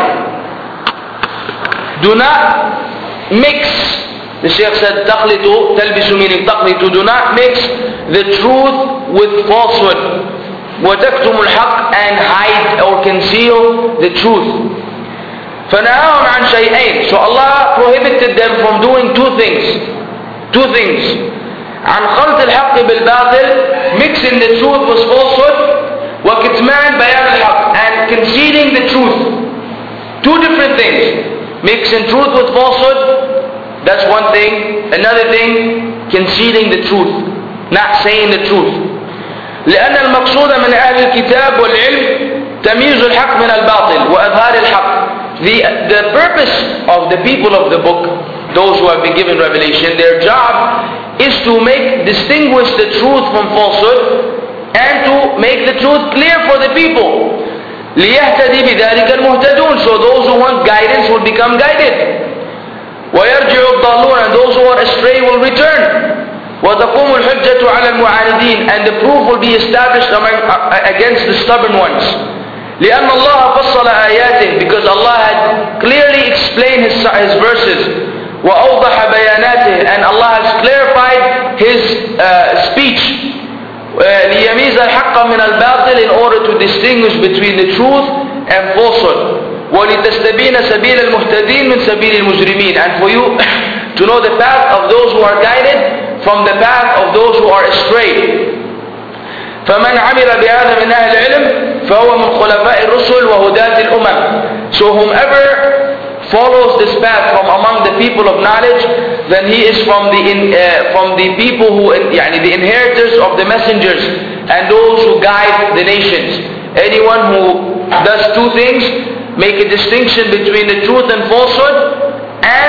Do not mix. The Shaykh said, تَخْلِطُ تَلْبِسُ meaning تَخْلِطُ. Do not mix the truth with falsehood. وَتَكْتُمُ الْحَقِّ and hide or conceal the truth. فَنَهَاهُمْ عَنْ شَيْئَيْنِ. So Allah prohibited them from doing two things. Two things. عَنْ خَلْطِ الْحَقِّ بِالْبَاطِلِ, mixing the truth with falsehood. وَكِتْمَانِ بَيَانِ الْحَقِّ, and concealing the truth. Two different things. Mixing truth with falsehood, that's one thing. Another thing, concealing the truth, not saying the truth. لأن المقصود من أهل الكتاب والعلم تمييز الحق من الباطل وإظهار الحق. The, the purpose of the people of the book, those who have been given revelation, their job is to make, distinguish the truth from falsehood and to make the truth clear for the people. ليهتدي بذلك المهتدون. So those who want guidance will become guided. ويرجع الضالون, and those who are astray will return. وتقوم الحجة على المعاندين, and the proof will be established among, uh, against the stubborn ones. لأن الله فصل آياته, because Allah had clearly explained His, his verses. وأوضح بياناته, and Allah has clarified His uh, speech. ليميز الحق من الباطل, in order to distinguish between the truth and falsehood. وَلِتَسْتَبِينَ سَبِيلَ الْمُهْتَدِينَ مِنْ سَبِيلِ الْمُجْرِمِينَ, and for you to know the path of those who are guided from the path of those who are astray. فمن عمل بهذا من أهل العلم فهو من خلفاء الرسل وهداة الأمم. So whomever follows this path from among the people of knowledge, then he is from the in, uh, from the people who, يعني the inheritors of the messengers and those who guide the nations. Anyone who does two things, make a distinction between the truth and falsehood, and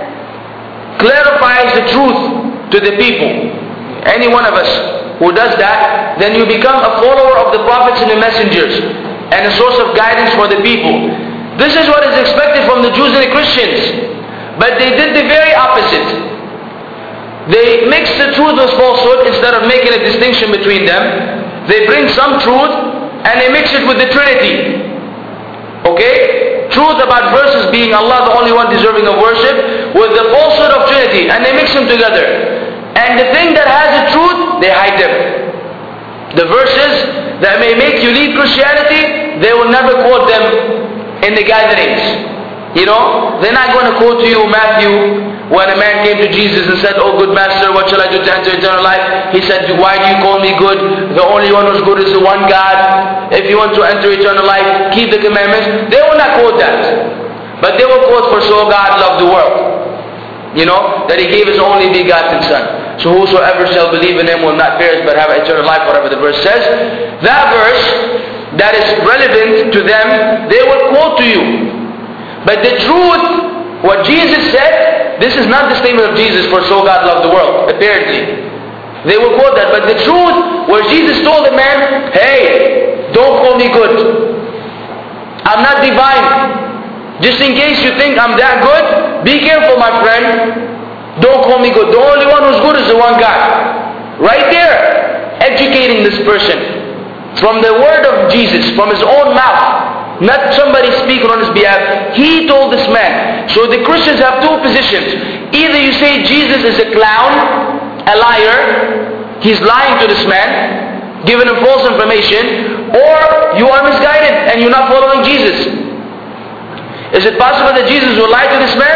clarifies the truth to the people. Any one of us who does that, then you become a follower of the prophets and the messengers and a source of guidance for the people. This is what is expected from the Jews and the Christians. But they did the very opposite. They mixed the truth with falsehood instead of making a distinction between them. They bring some truth and they mix it with the Trinity. Okay? Truth about verses being Allah the only one deserving of worship with the falsehood of Trinity, and they mix them together. And the thing that has the truth, they hide them. The verses that may make you leave Christianity, they will never quote them in the gatherings. You know, they're not going to quote to you Matthew when a man came to Jesus and said, "Oh good master, what shall I do to enter eternal life?" He said, "Why do you call me good? The only one who's good is the one God. If you want to enter eternal life, keep the commandments." They will not quote that. But they will quote, "For so God loved the world." You know, that He gave His only begotten Son. So whosoever shall believe in Him will not perish but have eternal life, whatever the verse says. That verse that is relevant to them, they will quote to you. But the truth, what Jesus said, this is not the statement of Jesus, "For so God loved the world," apparently. They will quote that. But the truth, where Jesus told the man, "Hey, don't call me good. I'm not divine. Just in case you think I'm that good, be careful, my friend. Don't call me good. The only one who's good is the one God." Right there, educating this person from the word of Jesus, from his own mouth. Not somebody speaking on his behalf. He told this man. So the Christians have two positions. Either you say Jesus is a clown, a liar, he's lying to this man, giving him false information, or you are misguided and you're not following Jesus. Is it possible that Jesus will lie to this man?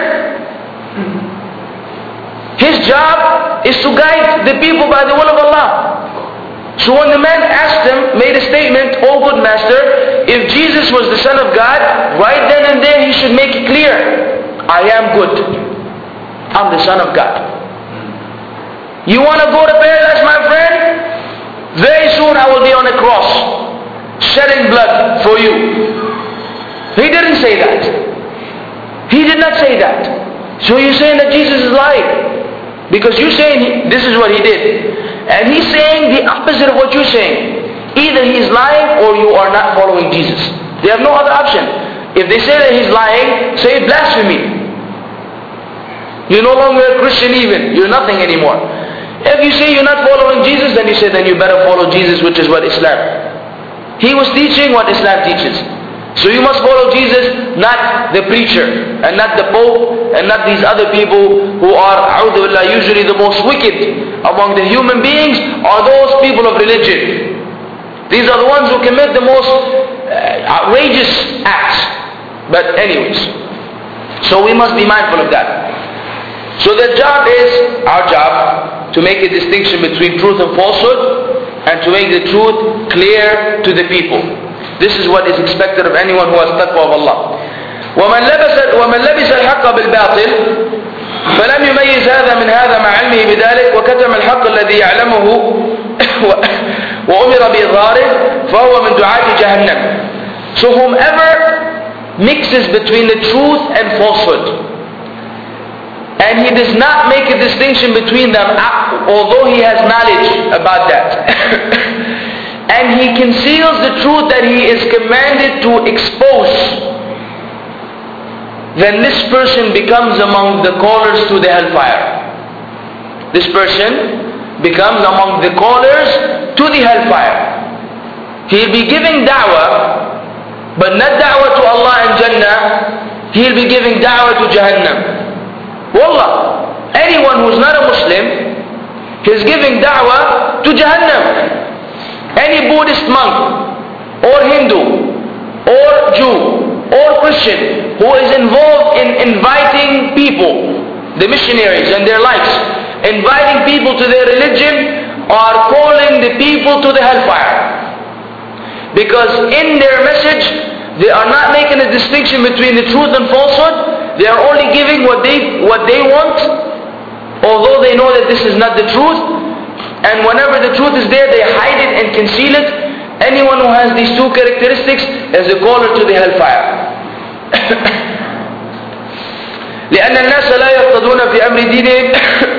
His job is to guide the people by the will of Allah. So when the man asked him, made a statement, "Oh good master, if Jesus was the Son of God, right then and there he should make it clear, I am good. I'm the Son of God. You want to go to paradise, my friend? Very soon I will be on a cross, shedding blood for you." He didn't say that. He did not say that. So you're saying that Jesus is lying. Because you're saying he, this is what he did. And he's saying the opposite of what you're saying. Either he's lying or you are not following Jesus. They have no other option. If they say that he's lying, say blasphemy. You're no longer a Christian even. You're nothing anymore. If you say you're not following Jesus, then you say then you better follow Jesus, which is what Islam. He was teaching what Islam teaches. So you must follow Jesus, not the preacher, and not the Pope, and not these other people who are, a'udhu billah, usually the most wicked among the human beings are those people of religion. These are the ones who commit the most uh, outrageous acts. But anyways, so we must be mindful of that. So the job is, our job, to make a distinction between truth and falsehood, and to make the truth clear to the people. This is what is expected of anyone who has taqwa of Allah. ومن لبس ومن لبس الحق بالباطل فلم يميز هذا من هذا مع علمه بذلك وكتم الحق الذي يعلمه وأمر بإظهاره فهو من دعاة جهنم. So whomever mixes between the truth and falsehood, and he does not make a distinction between them, although he has knowledge about that, and he conceals the truth that he is commanded to expose, then this person becomes among the callers to the hellfire. This person becomes among the callers to the hellfire. He'll be giving da'wah, but not da'wah to Allah and Jannah. He'll be giving da'wah to Jahannam. Wallah, anyone who's not a Muslim, he's giving da'wah to Jahannam. Any Buddhist monk, or Hindu, or Jew, or Christian, who is involved in inviting people, the missionaries and their lives, inviting people to their religion, are calling the people to the hellfire. Because in their message, they are not making a distinction between the truth and falsehood. They are only giving what they, what they want, although they know that this is not the truth. And whenever the truth is there, they hide it and conceal it. Anyone who has these two characteristics is a caller to the hellfire. لأن الناس لا يرتضون في أمر دينهم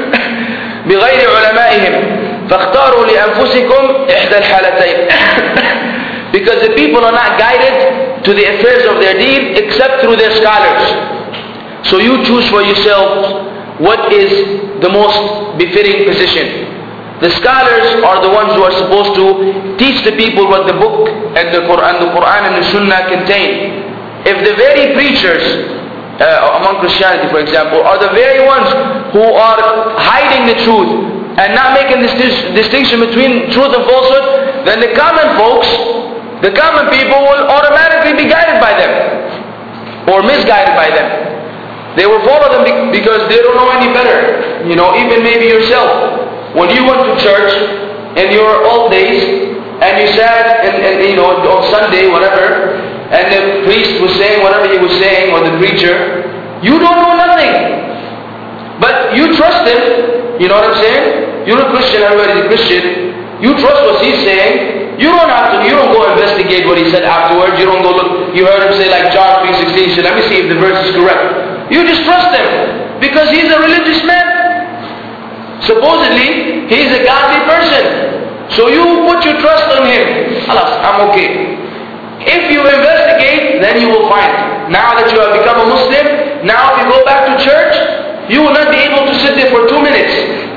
بغير علمائهم فاختاروا لأنفسكم إحدى الحالتين. Because the people are not guided to the affairs of their deen except through their scholars. So you choose for yourselves what is the most befitting position. The scholars are the ones who are supposed to teach the people what the book and the Quran, the Quran and the Sunnah contain. If the very preachers uh, among Christianity, for example, are the very ones who are hiding the truth and not making this distinction between truth and falsehood, then the common folks, the common people will automatically be guided by them or misguided by them. They will follow them because they don't know any better. You know, even maybe yourself. When you went to church in your old days and you sat and, and you know on Sunday, whatever, and the priest was saying whatever he was saying, or the preacher, you don't know nothing. But you trust him, you know what I'm saying? You're a Christian, everybody's a Christian. You trust what he's saying. You don't have to, you don't go investigate what he said afterwards. You don't go look, you heard him say like John three sixteen, so let me see if the verse is correct. You just trust him because he's a religious man. Supposedly, he's a godly person. So you put your trust on him. Alas, I'm okay. If you investigate, then you will find. Now that you have become a Muslim, now if you go back to church, you will not be able to sit there for two minutes.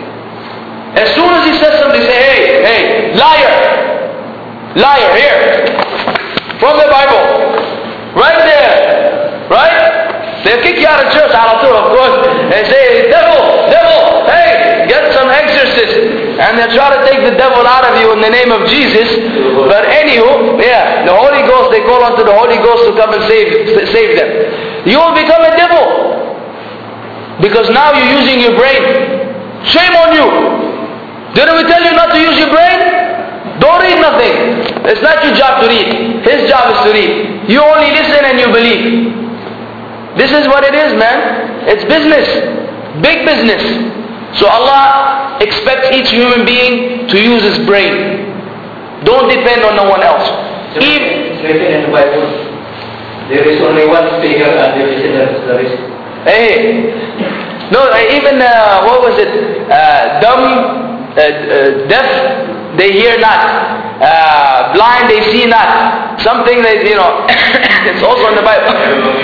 As soon as he says something, say, hey, hey, liar. Liar, here. From the Bible. Right there. Right? They'll kick you out of church, out of of course, and say, devil, devil, hey, get some exorcist. And they'll try to take the devil out of you in the name of Jesus. But anywho, yeah, the Holy Ghost, they call unto the Holy Ghost to come and save, save them. You will become a devil. Because now you're using your brain. Shame on you. Didn't we tell you not to use your brain? Don't read nothing. It's not your job to read. His job is to read. You only listen and you believe. This is what it is, man. It's business. Big business. So Allah expects each human being to use his brain. Don't depend on no one else. Even, it's written in the Bible. There is only one speaker and the listener. There is. Hey. No, even, uh, what was it? Uh, dumb, uh, uh, deaf, they hear not. Uh, blind, they see not. Something that, you know, it's also in the Bible.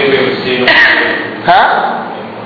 Huh?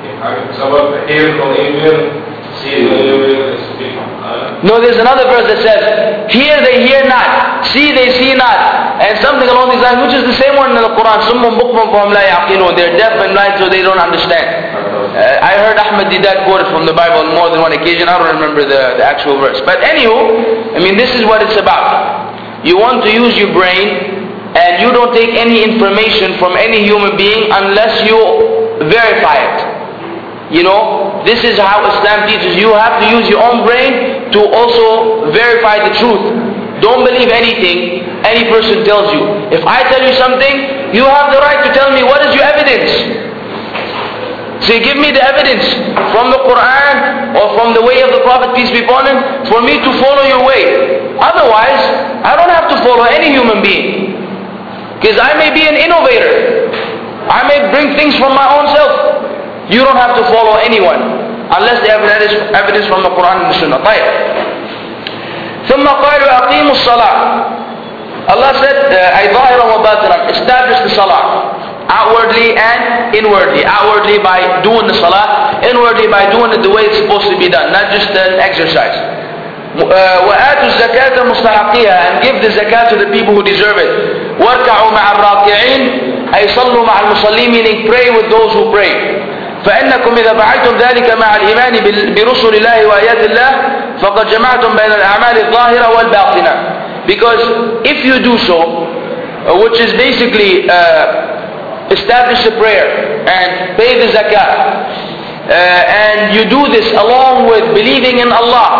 No, there's another verse that says, hear they hear not, see they see not, and something along these lines, which is the same one in the Quran. Summum bukmun fahum la yaqilun. They're deaf and blind, so they don't understand. Uh, I heard Ahmad Didat quoted from the Bible on more than one occasion. I don't remember the, the actual verse. But anywho, I mean, this is what it's about. You want to use your brain, and you don't take any information from any human being unless you verify it. You know, this is how Islam teaches. You have to use your own brain to also verify the truth. Don't believe anything any person tells you. If I tell you something, you have the right to tell me what is your evidence. So give me the evidence from the Quran or from the way of the Prophet, peace be upon him, for me to follow your way. Otherwise, I don't have to follow any human being. Because I may be an innovator. I may bring things from my own self. You don't have to follow anyone unless they have evidence from the Quran and the Sunnah. طيب. ثم قالوا أقيموا الصلاة. Allah said, أي ظاهرا وباطنا, establish the salah. Outwardly and inwardly. Outwardly by doing the salah, inwardly by doing it the way it's supposed to be done, not just an exercise. وآتوا الزكاة مستحقيها, and give the zakat to the people who deserve it. واركعوا مع الراكعين, أي صلوا مع المصلين, meaning pray with those who pray. فإنكم إذا فعلتم ذلك مع الإيمان برسل الله وآيات الله فقد جمعتم بين الأعمال الظاهرة والباطنة. Because if you do so, which is basically uh, establish the prayer and pay the zakat, uh, and you do this along with believing in Allah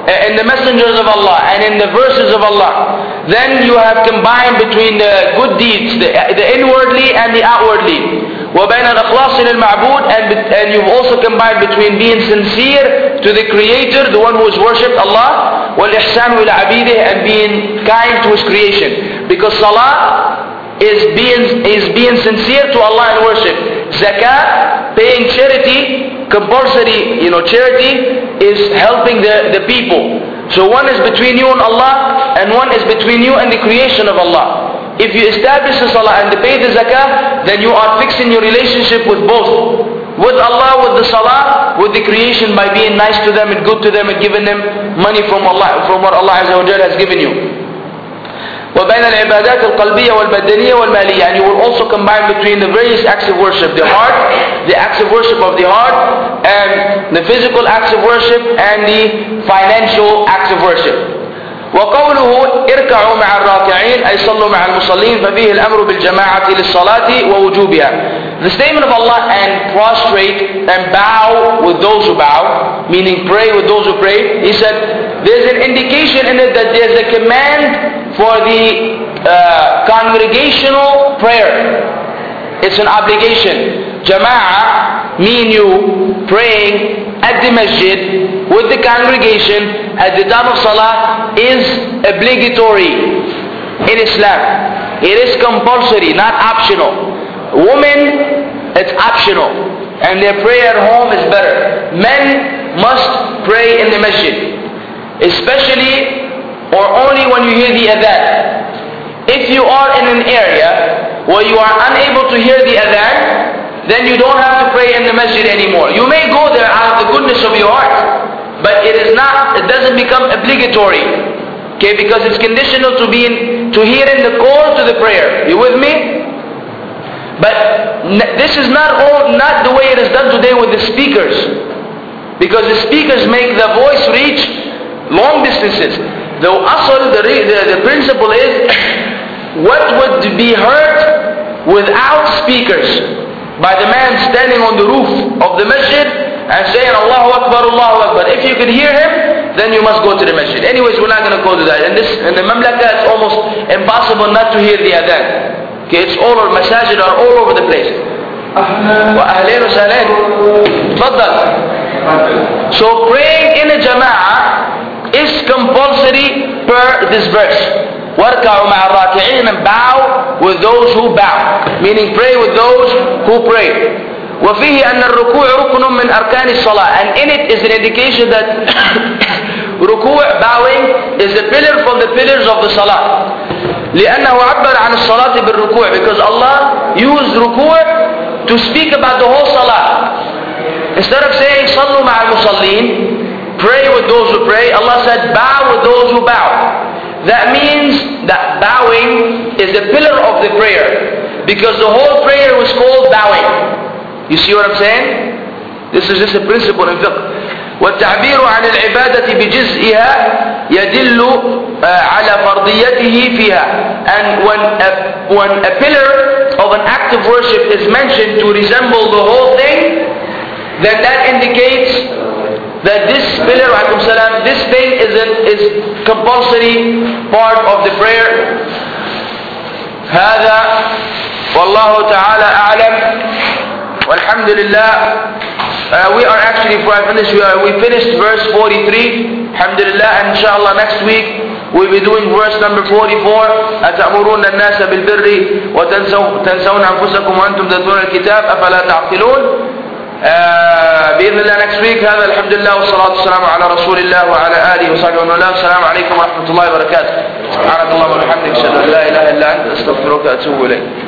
uh, in the messengers of Allah and in the verses of Allah, then you have combined between the good deeds, the, the inwardly and the outwardly. وَبَيْنَ الْإِخْلَاصِ لِلْمَعْبُودِ, and, and you've also combined between being sincere to the Creator, the one who is worshipped, Allah, وَالْإِحْسَانُ إِلَى عَبِيدِهِ, and being kind to His creation. Because salah is being, is being sincere to Allah in worship. Zakah, paying charity, compulsory, you know, charity is helping the, the people. So one is between you and Allah, and one is between you and the creation of Allah. If you establish the salah and pay the zakah, then you are fixing your relationship with both. With Allah, with the salah, with the creation, by being nice to them and good to them and giving them money from Allah, from what Allah Azza wa Jalla has given you. وَبَيْنَ الْعِبَادَاتِ الْقَلْبِيَّةِ وَالْبَدَنِيَّةِ وَالْمَالِيَّةِ, and you will also combine between the various acts of worship, the heart, the acts of worship of the heart, and the physical acts of worship, and the financial acts of worship. وقوله اركعوا مع الراكعين أي صلوا مع المصلين ففيه الأمر بالجماعة للصلاة ووجوبها. The statement of Allah, and prostrate and bow with those who bow, meaning pray with those who pray. He said there's an indication in it that there's a command for the uh, congregational prayer. It's an obligation. Jama'ah, me and you, praying at the masjid with the congregation at the time of salah is obligatory in Islam. It is compulsory, not optional. Women, it's optional, and their prayer at home is better. Men must pray in the masjid, especially or only when you hear the adhan. If you are in an area where you are unable to hear the adhan, then you don't have to pray in the masjid anymore. You may go there out of the goodness of your heart, but it is not, it doesn't become obligatory. Okay, because it's conditional to be in, to hear in the call to the prayer. You with me? But this is not all, not the way it is done today with the speakers. Because the speakers make the voice reach long distances. The asl, the, the, the principle is what would be heard without speakers by the man standing on the roof of the masjid and saying Allahu Akbar, Allahu Akbar. If you can hear him, then you must go to the masjid. Anyways, we're not going to go to that. In this, in the Mamlaka, it's almost impossible not to hear the adhan. Okay, it's all over, masajid are all over the place. وأهلين وسهلين. تفضل. So praying in a jama'ah is compulsory per this verse. وَارْكَعُوا مَعَ الرَّاكِعِينَ, and bow with those who bow, meaning pray with those who pray. وَفِيهِ أَنَّ الرُّكُوعَ رُكْنٌ مِّنْ أَرْكَانِ الصَّلَاةِ, and in it is an indication that ruku', bowing, is a pillar from the pillars of the salah. لأنه عبر عن الصلاة بالركوع, because Allah used ruku' to speak about the whole salah. Instead of saying صلوا مع المصلين, pray with those who pray, Allah said bow with those who bow. That means that bowing is a pillar of the prayer, because the whole prayer was called bowing. You see what I'm saying? This is just a principle in fiqh. والتعبير عن العبادة بجزئها يدل على فرضيته فيها. And when a, when a pillar of an act of worship is mentioned to resemble the whole thing, then that indicates that this pillar, this thing is a is compulsory part of the prayer. هذا والله تعالى أعلم والحمد لله. Uh, we are actually, before I finish, we, are, we finished verse forty-three, alhamdulillah, and inshallah next week we'll be doing verse number forty-four. أتأمرون الناس بالبر وتنسون أنفسكم وأنتم تتلون الكتاب أفلا تعقلون. بإذن الله next week. هذا الحمد لله والصلاة والسلام على رسول الله وعلى آله وصحبه ومن والاه. السلام عليكم ورحمة الله وبركاته. سبحانك اللهم وبحمدك أشهد أن لا إله إلا أنت أستغفرك وأتوب إليك.